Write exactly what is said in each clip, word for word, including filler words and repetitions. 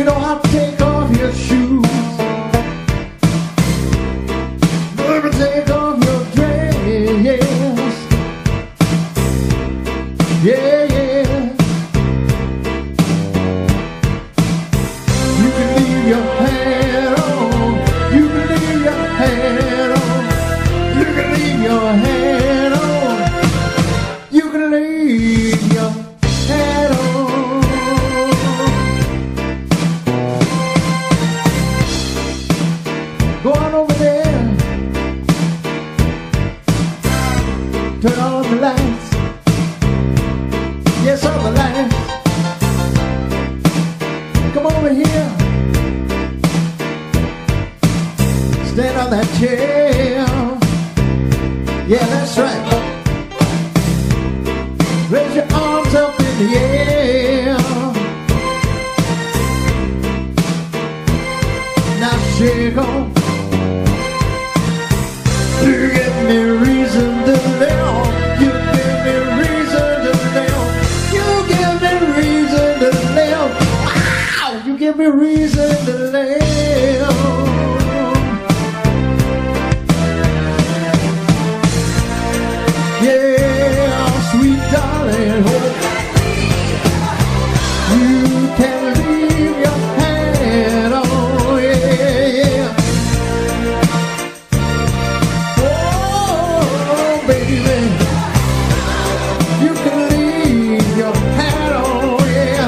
You don't have to take off your shoes. Never take off your dress. Yeah, yeah. You can leave your hair on. You can leave your hair on. You can leave your hair on. You can leave your head on. Go on over there. Turn on the lights. Yes, all the lights. Come over here. Stand on that chair. Yeah, that's right. Raise your arms up in the air. Now shake on. You give me reason to live. You give me reason to live. You give me reason to live. Wow! You give me reason to live. Yeah, sweet darling. You can leave your head on. Yeah, yeah. Oh, baby. You can leave your head on. Yeah.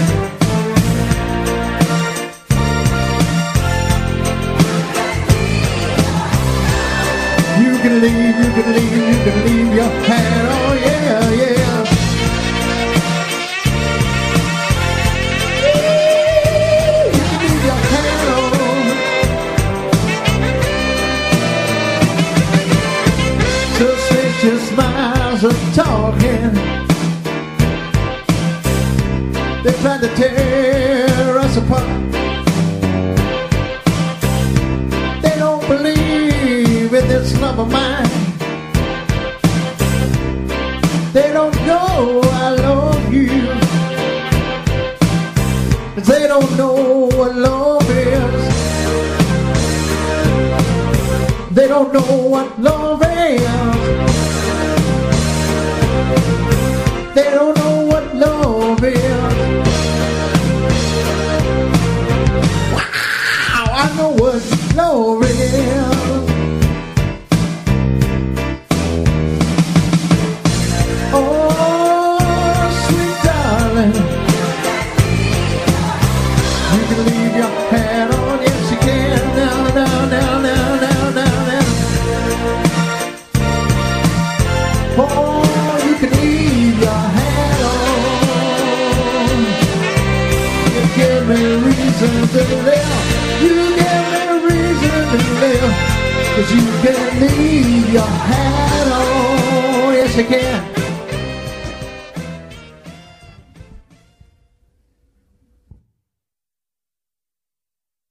You can leave, you can leave, you can leave your hat on, yeah, yeah. You can leave your hat on. Suspicious smiles are talking. They're trying to tear us apart. They don't believe in this love of mine. They don't know I love you. They don't know what love is. They don't know what love is. They don't know what love is. Wow, I know what love is. Oh, you can leave your hat on. You give me reason to live. You give me reason to live. 'Cause you can leave your hat on. Yes, you can.